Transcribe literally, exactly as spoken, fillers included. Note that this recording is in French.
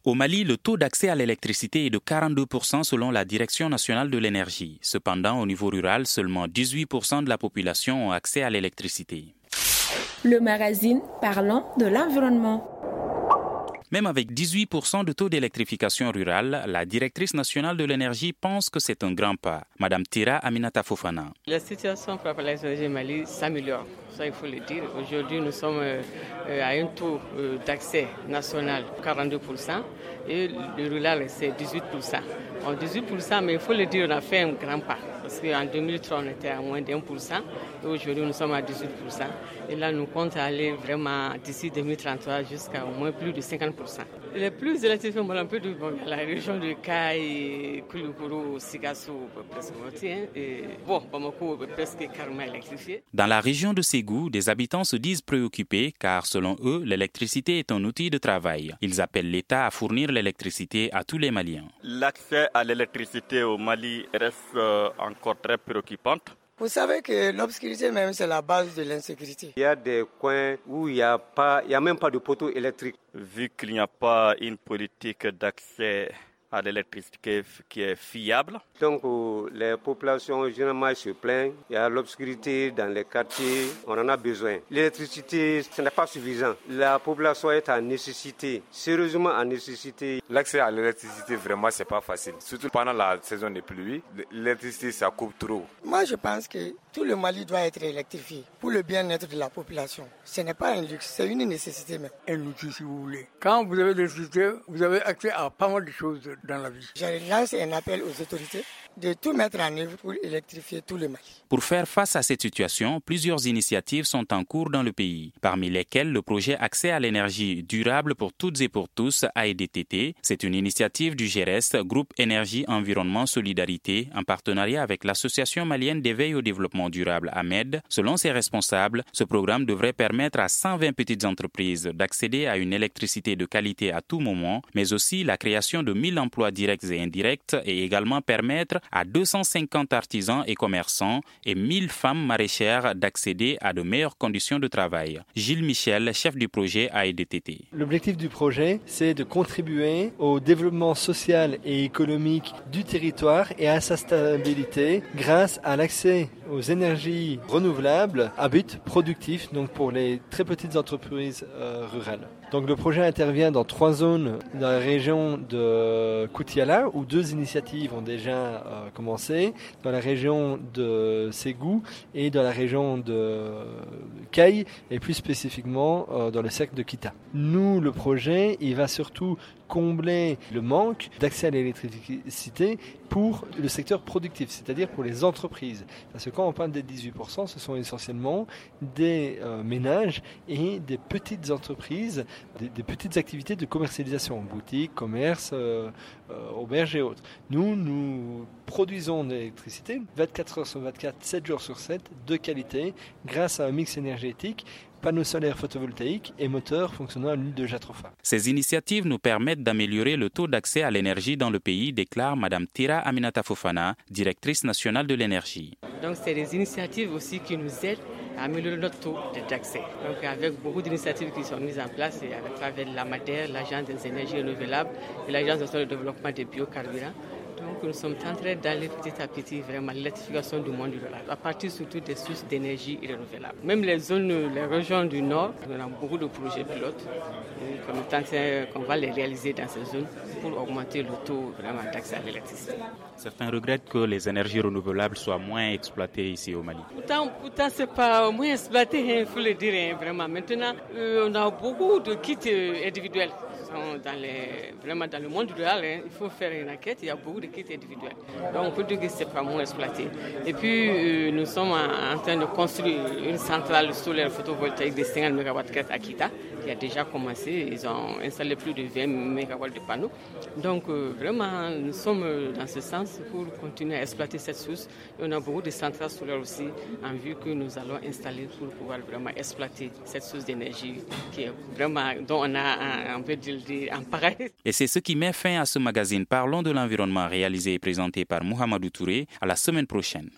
Au Mali, le taux d'accès à l'électricité est de quarante-deux pour cent selon la Direction nationale de l'énergie. Cependant, au niveau rural, seulement dix-huit pour cent de la population ont accès à l'électricité. Le magazine Parlons de l'environnement. Même avec dix-huit pour cent de taux d'électrification rurale, la directrice nationale de l'énergie pense que c'est un grand pas. Madame Tira Aminata Fofana. La situation pour l'énergie au Mali s'améliore, ça il faut le dire. Aujourd'hui, nous sommes à un taux d'accès national quarante-deux pour cent et le rural c'est dix-huit pour cent. En dix-huit pour cent, mais il faut le dire, on a fait un grand pas. Parce qu'en deux mille trois, on était à moins d'un pour cent et aujourd'hui, nous sommes à dix-huit pour cent. Et là, nous comptons aller vraiment d'ici deux mille trente-trois jusqu'à au moins plus de cinquante pour cent. Les plus électrifiés, un peu de bon, la région de Caille, Kouloukourou, Sigassou, presque moitié. Et bon, Bamako, presque carrément électrifié. Dans la région de Ségou, des habitants se disent préoccupés car, selon eux, l'électricité est un outil de travail. Ils appellent l'État à fournir l'électricité à tous les Maliens. L'accès à l'électricité au Mali reste euh, encore très préoccupante. Vous savez que l'obscurité même, c'est la base de l'insécurité. Il y a des coins où il n'y a, pas, il y a même pas de poteau électrique. Vu qu'il n'y a pas une politique d'accès à l'électricité qui est fiable. Donc les populations généralement se plaignent, il y a l'obscurité dans les quartiers, on en a besoin. L'électricité, ce n'est pas suffisant. La population est en nécessité, sérieusement en nécessité. L'accès à l'électricité, vraiment, c'est pas facile. Surtout pendant la saison des pluies, l'électricité, ça coupe trop. Moi, je pense que tout le Mali doit être électrifié pour le bien-être de la population. Ce n'est pas un luxe, c'est une nécessité même. Un outil, si vous voulez. Quand vous avez l'électricité, vous avez accès à pas mal de choses dans la vie. Je lance un appel aux autorités de tout mettre en œuvre pour électrifier tout le Mali. Pour faire face à cette situation, plusieurs initiatives sont en cours dans le pays, parmi lesquelles le projet Accès à l'énergie durable pour toutes et pour tous A E D T T. C'est une initiative du G E R E S, Groupe Énergie Environnement Solidarité, en partenariat avec l'Association malienne d'éveil au développement durable A M E D. Selon ses responsables, ce programme devrait permettre à cent vingt petites entreprises d'accéder à une électricité de qualité à tout moment, mais aussi la création de mille emplois directs et indirects et également permettre à deux cent cinquante artisans et commerçants et mille femmes maraîchères d'accéder à de meilleures conditions de travail. Gilles Michel, chef du projet A E D T T. L'objectif du projet, c'est de contribuer au développement social et économique du territoire et à sa stabilité grâce à l'accès aux énergies renouvelables à but productif, donc pour les très petites entreprises euh, rurales. Donc le projet intervient dans trois zones dans la région de Koutiala où deux initiatives ont déjà euh, commencé, dans la région de Ségou et dans la région de Caille et plus spécifiquement euh, dans le cercle de Kita. Nous, le projet, il va surtout combler le manque d'accès à l'électricité pour le secteur productif, c'est-à-dire pour les entreprises. Parce que quand on parle des dix-huit pour cent, ce sont essentiellement des euh, ménages et des petites entreprises, des, des petites activités de commercialisation, boutiques, commerce, euh, euh, auberges et autres. Nous, nous produisons de l'électricité vingt-quatre heures sur vingt-quatre, sept jours sur sept, de qualité, grâce à un mix énergétique, panneaux solaires photovoltaïques et moteurs fonctionnant à l'huile de Jatropha. Ces initiatives nous permettent d'améliorer le taux d'accès à l'énergie dans le pays, déclare Madame Tira Aminata Fofana, directrice nationale de l'énergie. Donc c'est des initiatives aussi qui nous aident à améliorer notre taux d'accès. Donc avec beaucoup d'initiatives qui sont mises en place et à travers la l'AMADER, l'Agence des énergies renouvelables et l'Agence nationale de développement des biocarburants. Donc nous sommes en train d'aller petit à petit vraiment l'électrification du monde rural, à partir surtout des sources d'énergie renouvelables. Même les zones, les régions du Nord, on a beaucoup de projets pilotes qu'on va les réaliser dans ces zones pour augmenter le taux vraiment d'accès à l'électricité. Certains regrettent que les énergies renouvelables soient moins exploitées ici au Mali. Pourtant, pourtant ce n'est pas moins exploité, il faut le dire hein, vraiment. Maintenant, euh, on a beaucoup de kits euh, individuels. Dans les, vraiment dans le monde rural, hein, il faut faire une enquête, il y a beaucoup de kits individuels. Donc on peut dire que ce n'est pas moins exploité. Et puis euh, nous sommes en, en train de construire une centrale solaire photovoltaïque de cinquante mégawatts à Kita, qui a déjà commencé. Ils ont installé plus de vingt mégawatts de panneaux. Donc euh, vraiment, nous sommes dans ce sens pour continuer à exploiter cette source. Et on a beaucoup de centrales solaires aussi en vue que nous allons installer pour pouvoir vraiment exploiter cette source d'énergie qui est vraiment, dont on a, on peut dire, Et c'est ce qui met fin à ce magazine Parlons de l'environnement réalisé et présenté par Mohamedou Touré. À la semaine prochaine.